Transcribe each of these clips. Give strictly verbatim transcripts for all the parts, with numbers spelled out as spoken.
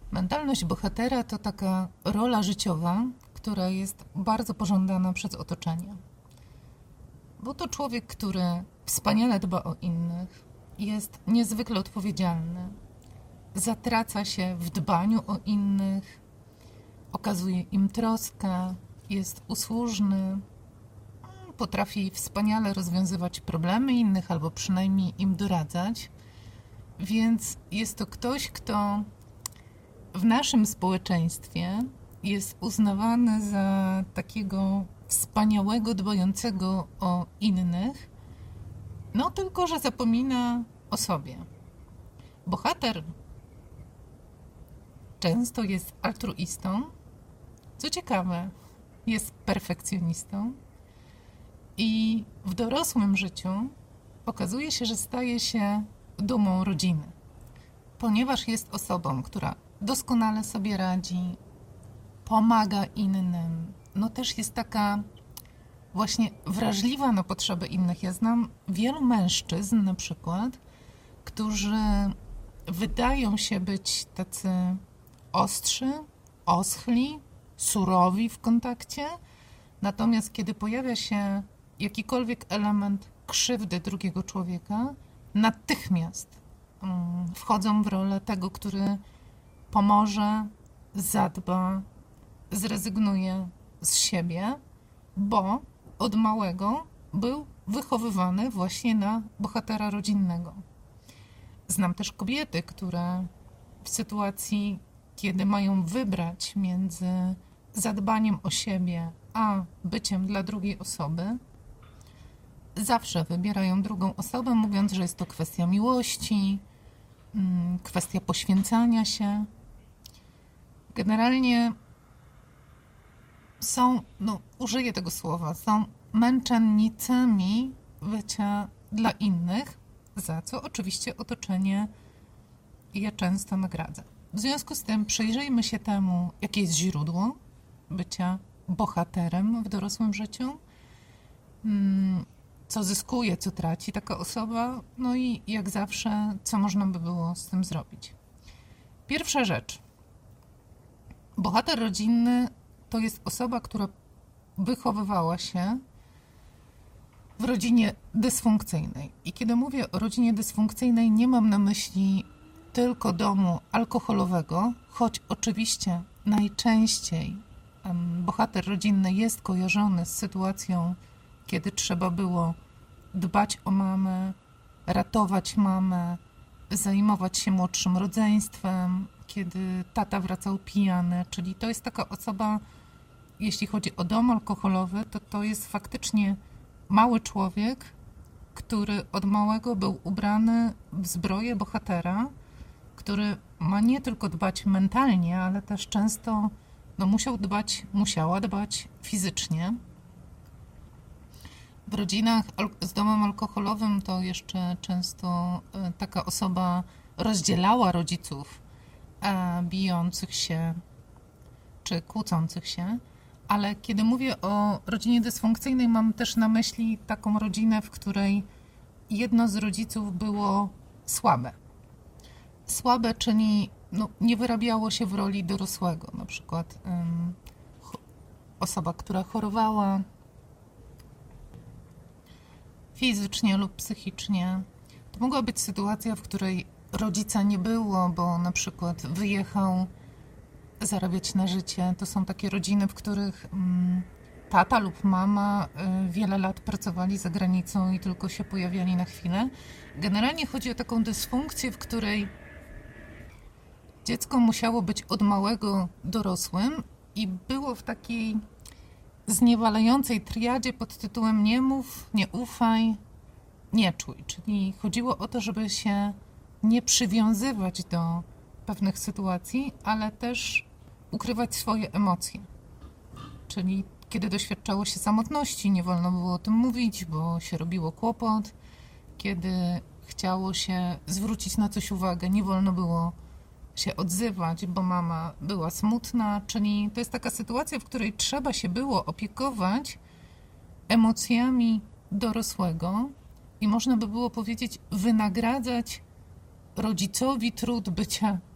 Mentalność bohatera to taka rola życiowa, która jest bardzo pożądana przez otoczenie. Bo to człowiek, który wspaniale dba o innych, jest niezwykle odpowiedzialny, zatraca się w dbaniu o innych, okazuje im troskę, jest usłużny, potrafi wspaniale rozwiązywać problemy innych albo przynajmniej im doradzać. Więc jest to ktoś, kto w naszym społeczeństwie jest uznawany za takiego wspaniałego, dbającego o innych, no tylko że zapomina o sobie. Bohater często jest altruistą, co ciekawe, jest perfekcjonistą i w dorosłym życiu okazuje się, że staje się dumą rodziny, ponieważ jest osobą, która doskonale sobie radzi, pomaga innym, no też jest taka właśnie wrażliwa na potrzeby innych. Ja znam wielu mężczyzn na przykład, którzy wydają się być tacy ostrzy, oschli, surowi w kontakcie, natomiast kiedy pojawia się jakikolwiek element krzywdy drugiego człowieka, natychmiast wchodzą w rolę tego, który pomoże, zadba, zrezygnuje z siebie, bo od małego był wychowywany właśnie na bohatera rodzinnego. Znam też kobiety, które w sytuacji, kiedy mają wybrać między zadbaniem o siebie a byciem dla drugiej osoby, zawsze wybierają drugą osobę, mówiąc, że jest to kwestia miłości, kwestia poświęcania się. Generalnie są, no użyję tego słowa, są męczennicami bycia dla innych, za co oczywiście otoczenie je często nagradza. W związku z tym przyjrzyjmy się temu, jakie jest źródło bycia bohaterem w dorosłym życiu, co zyskuje, co traci taka osoba, no i jak zawsze, co można by było z tym zrobić. Pierwsza rzecz. Bohater rodzinny to jest osoba, która wychowywała się w rodzinie dysfunkcyjnej. I kiedy mówię o rodzinie dysfunkcyjnej, nie mam na myśli tylko domu alkoholowego, choć oczywiście najczęściej bohater rodzinny jest kojarzony z sytuacją, kiedy trzeba było dbać o mamę, ratować mamę, zajmować się młodszym rodzeństwem, kiedy tata wracał pijany, czyli to jest taka osoba, jeśli chodzi o dom alkoholowy, to to jest faktycznie mały człowiek, który od małego był ubrany w zbroję bohatera, który ma nie tylko dbać mentalnie, ale też często no, musiał dbać, musiała dbać fizycznie. W rodzinach z domem alkoholowym to jeszcze często taka osoba rozdzielała rodziców bijących się czy kłócących się, ale kiedy mówię o rodzinie dysfunkcyjnej, mam też na myśli taką rodzinę, w której jedno z rodziców było słabe. Słabe, czyli no, nie wyrabiało się w roli dorosłego, na przykład um, osoba, która chorowała fizycznie lub psychicznie. To mogła być sytuacja, w której rodzica nie było, bo na przykład wyjechał zarabiać na życie. To są takie rodziny, w których um, tata lub mama y, wiele lat pracowali za granicą i tylko się pojawiali na chwilę. Generalnie chodzi o taką dysfunkcję, w której dziecko musiało być od małego dorosłym i było w takiej zniewalającej triadzie pod tytułem nie mów, nie ufaj, nie czuj. Czyli chodziło o to, żeby się nie przywiązywać do pewnych sytuacji, ale też ukrywać swoje emocje. Czyli kiedy doświadczało się samotności, nie wolno było o tym mówić, bo się robiło kłopot. Kiedy chciało się zwrócić na coś uwagę, nie wolno było się odzywać, bo mama była smutna. Czyli to jest taka sytuacja, w której trzeba się było opiekować emocjami dorosłego i można by było powiedzieć wynagradzać rodzicowi trud bycia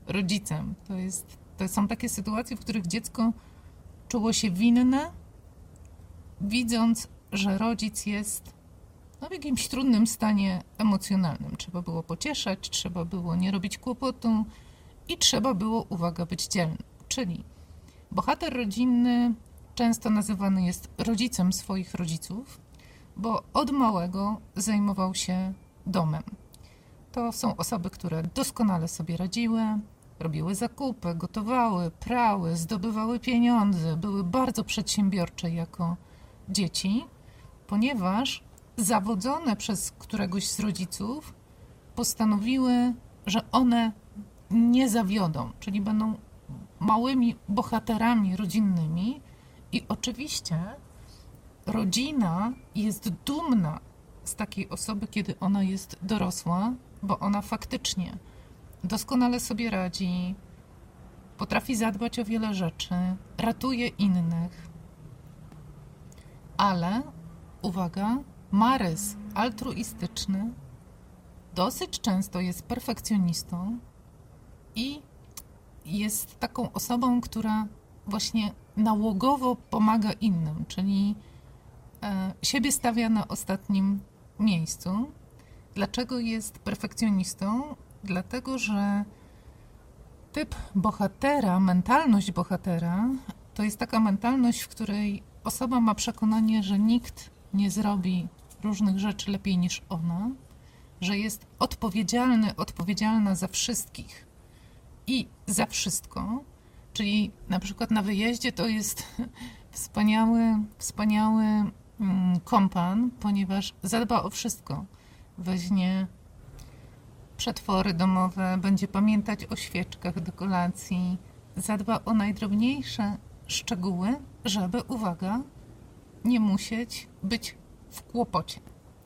rodzicem. To, jest, to są takie sytuacje, w których dziecko czuło się winne, widząc, że rodzic jest no, w jakimś trudnym stanie emocjonalnym. Trzeba było pocieszać, trzeba było nie robić kłopotu i trzeba było, uwaga, być dzielnym. Czyli bohater rodzinny często nazywany jest rodzicem swoich rodziców, bo od małego zajmował się domem. To są osoby, które doskonale sobie radziły, robiły zakupy, gotowały, prały, zdobywały pieniądze, były bardzo przedsiębiorcze jako dzieci, ponieważ zawodzone przez któregoś z rodziców postanowiły, że one nie zawiodą, czyli będą małymi bohaterami rodzinnymi i oczywiście rodzina jest dumna z takiej osoby, kiedy ona jest dorosła, bo ona faktycznie doskonale sobie radzi, potrafi zadbać o wiele rzeczy, ratuje innych, ale, uwaga, ma rys altruistyczny, dosyć często jest perfekcjonistą i jest taką osobą, która właśnie nałogowo pomaga innym, czyli e, siebie stawia na ostatnim miejscu. Dlaczego jest perfekcjonistą? Dlatego, że typ bohatera, mentalność bohatera to jest taka mentalność, w której osoba ma przekonanie, że nikt nie zrobi różnych rzeczy lepiej niż ona, że jest odpowiedzialny, odpowiedzialna za wszystkich i za wszystko, czyli na przykład na wyjeździe to jest wspaniały, wspaniały kompan, ponieważ zadba o wszystko. Weźmie przetwory domowe, będzie pamiętać o świeczkach do kolacji, zadba o najdrobniejsze szczegóły, żeby, uwaga, nie musieć być w kłopocie.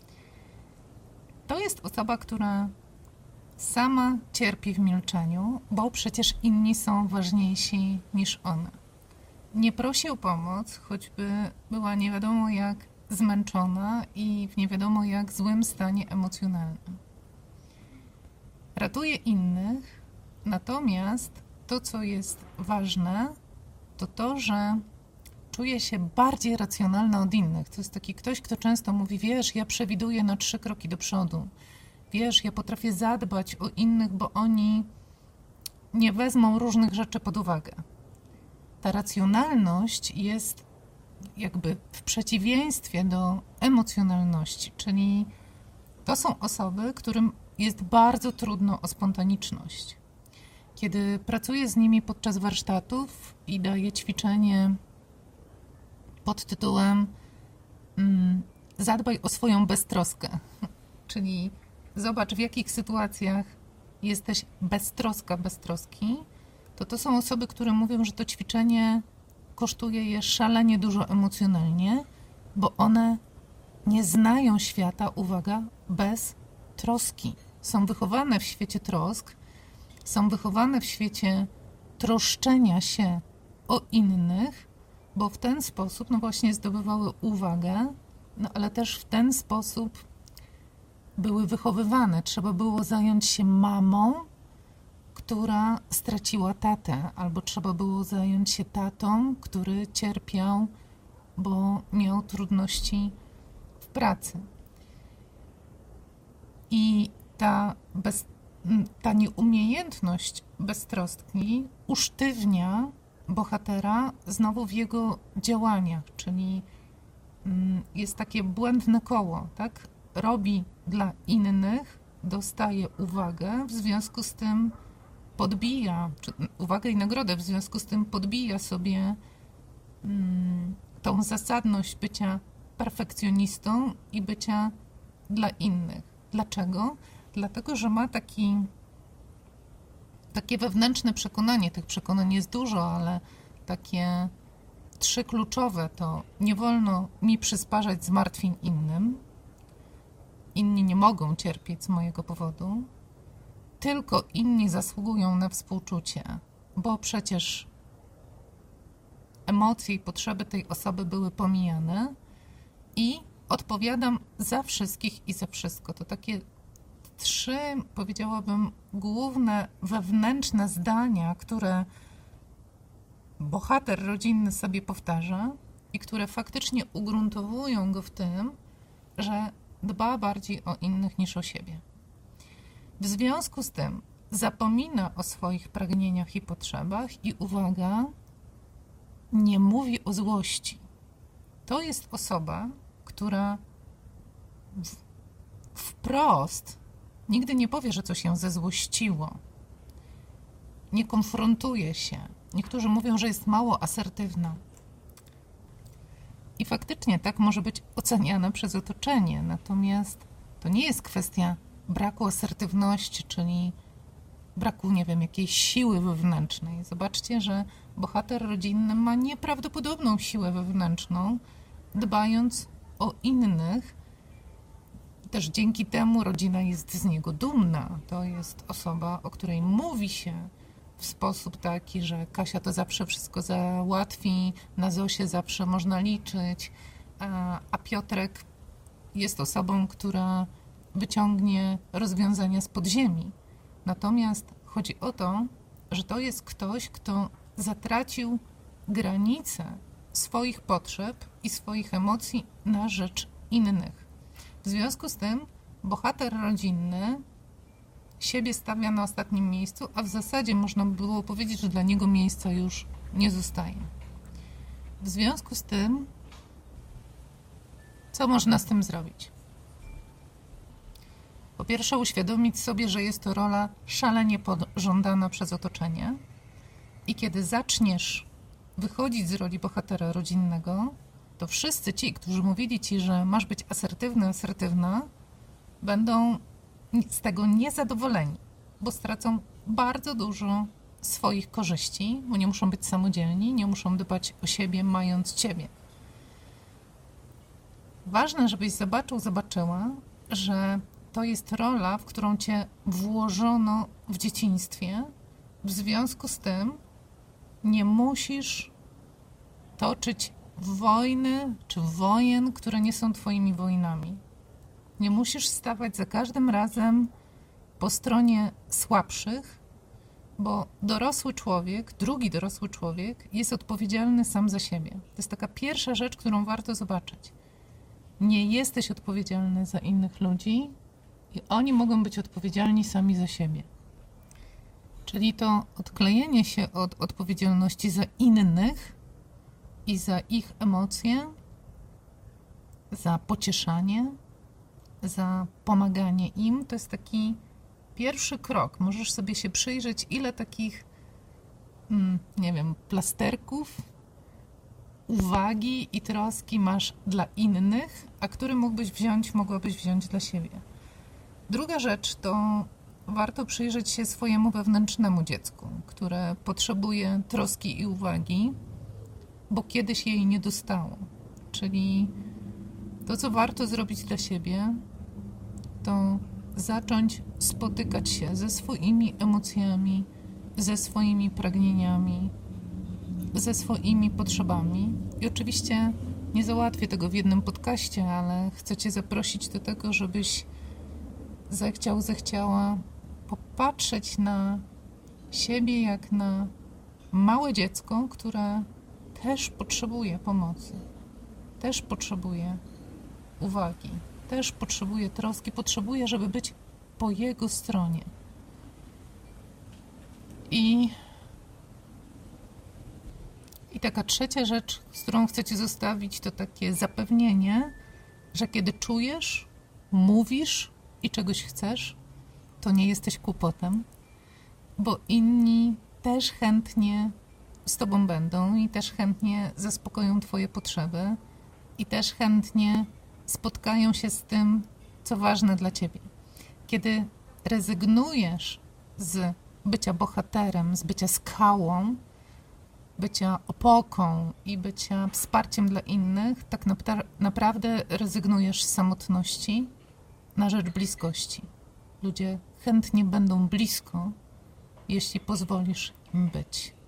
To jest osoba, która sama cierpi w milczeniu, bo przecież inni są ważniejsi niż ona. Nie prosi o pomoc, choćby była nie wiadomo jak zmęczona i w nie wiadomo jak złym stanie emocjonalnym. Ratuje innych, natomiast to, co jest ważne, to to, że czuje się bardziej racjonalna od innych. To jest taki ktoś, kto często mówi, wiesz, ja przewiduję na trzy kroki do przodu. Wiesz, ja potrafię zadbać o innych, bo oni nie wezmą różnych rzeczy pod uwagę. Ta racjonalność jest jakby w przeciwieństwie do emocjonalności, czyli to są osoby, którym jest bardzo trudno o spontaniczność. Kiedy pracuję z nimi podczas warsztatów i daję ćwiczenie pod tytułem mm, zadbaj o swoją beztroskę, czyli zobacz, w jakich sytuacjach jesteś beztroska, beztroski, to to są osoby, które mówią, że to ćwiczenie kosztuje je szalenie dużo emocjonalnie, bo one nie znają świata, uwaga, bez troski. Są wychowane w świecie trosk, są wychowane w świecie troszczenia się o innych, bo w ten sposób, no właśnie, zdobywały uwagę, no ale też w ten sposób były wychowywane. Trzeba było zająć się mamą, która straciła tatę, albo trzeba było zająć się tatą, który cierpiał, bo miał trudności w pracy. I ta, bez, ta nieumiejętność beztroski usztywnia bohatera znowu w jego działaniach, czyli jest takie błędne koło, tak? Robi dla innych, dostaje uwagę, w związku z tym podbija, czy uwagę i nagrodę, w związku z tym podbija sobie mm, tą zasadność bycia perfekcjonistą i bycia dla innych. Dlaczego? Dlatego, że ma taki, takie wewnętrzne przekonanie, tych przekonań jest dużo, ale takie trzy kluczowe to nie wolno mi przysparzać zmartwień innym, inni nie mogą cierpieć z mojego powodu, tylko inni zasługują na współczucie, bo przecież emocje i potrzeby tej osoby były pomijane i odpowiadam za wszystkich i za wszystko. To takie trzy, powiedziałabym, główne wewnętrzne zdania, które bohater rodzinny sobie powtarza i które faktycznie ugruntowują go w tym, że dba bardziej o innych niż o siebie. W związku z tym zapomina o swoich pragnieniach i potrzebach i uwaga, nie mówi o złości. To jest osoba, która w, wprost nigdy nie powie, że coś ją zezłościło. Nie konfrontuje się. Niektórzy mówią, że jest mało asertywna. I faktycznie tak może być oceniane przez otoczenie. Natomiast to nie jest kwestia braku asertywności, czyli braku, nie wiem, jakiejś siły wewnętrznej. Zobaczcie, że bohater rodzinny ma nieprawdopodobną siłę wewnętrzną, dbając o innych. Też dzięki temu rodzina jest z niego dumna. To jest osoba, o której mówi się w sposób taki, że Kasia to zawsze wszystko załatwi, na Zosię zawsze można liczyć, a, a Piotrek jest osobą, która wyciągnie rozwiązania z podziemi. Natomiast chodzi o to, że to jest ktoś, kto zatracił granice swoich potrzeb i swoich emocji na rzecz innych. W związku z tym bohater rodzinny siebie stawia na ostatnim miejscu, a w zasadzie można by było powiedzieć, że dla niego miejsca już nie zostaje. W związku z tym, co można z tym zrobić? Po pierwsze, uświadomić sobie, że jest to rola szalenie pożądana przez otoczenie i kiedy zaczniesz wychodzić z roli bohatera rodzinnego, to wszyscy ci, którzy mówili ci, że masz być asertywny, asertywna, będą z tego niezadowoleni, bo stracą bardzo dużo swoich korzyści, bo nie muszą być samodzielni, nie muszą dbać o siebie, mając ciebie. Ważne, żebyś zobaczył, zobaczyła, że to jest rola, w którą cię włożono w dzieciństwie. W związku z tym nie musisz toczyć wojny czy wojen, które nie są twoimi wojnami. Nie musisz stawać za każdym razem po stronie słabszych, bo dorosły człowiek, drugi dorosły człowiek jest odpowiedzialny sam za siebie. To jest taka pierwsza rzecz, którą warto zobaczyć. Nie jesteś odpowiedzialny za innych ludzi i oni mogą być odpowiedzialni sami za siebie. Czyli to odklejenie się od odpowiedzialności za innych i za ich emocje, za pocieszanie, za pomaganie im, to jest taki pierwszy krok. Możesz sobie się przyjrzeć, ile takich, mm, nie wiem, plasterków, uwagi i troski masz dla innych, a który mógłbyś wziąć, mogłabyś wziąć dla siebie. Druga rzecz to warto przyjrzeć się swojemu wewnętrznemu dziecku, które potrzebuje troski i uwagi, bo kiedyś jej nie dostało. Czyli to, co warto zrobić dla siebie, to zacząć spotykać się ze swoimi emocjami, ze swoimi pragnieniami, ze swoimi potrzebami. I oczywiście nie załatwię tego w jednym podcaście, ale chcę cię zaprosić do tego, żebyś zechciał, zechciała popatrzeć na siebie jak na małe dziecko, które też potrzebuje pomocy, też potrzebuje uwagi, też potrzebuje troski, potrzebuje, żeby być po jego stronie. I, i taka trzecia rzecz, z którą chcę cię zostawić, to takie zapewnienie, że kiedy czujesz, mówisz i czegoś chcesz, to nie jesteś kłopotem, bo inni też chętnie z tobą będą i też chętnie zaspokoją twoje potrzeby i też chętnie spotkają się z tym, co ważne dla ciebie. Kiedy rezygnujesz z bycia bohaterem, z bycia skałą, bycia opoką i bycia wsparciem dla innych, tak naprawdę rezygnujesz z samotności na rzecz bliskości. Ludzie chętnie będą blisko, jeśli pozwolisz im być.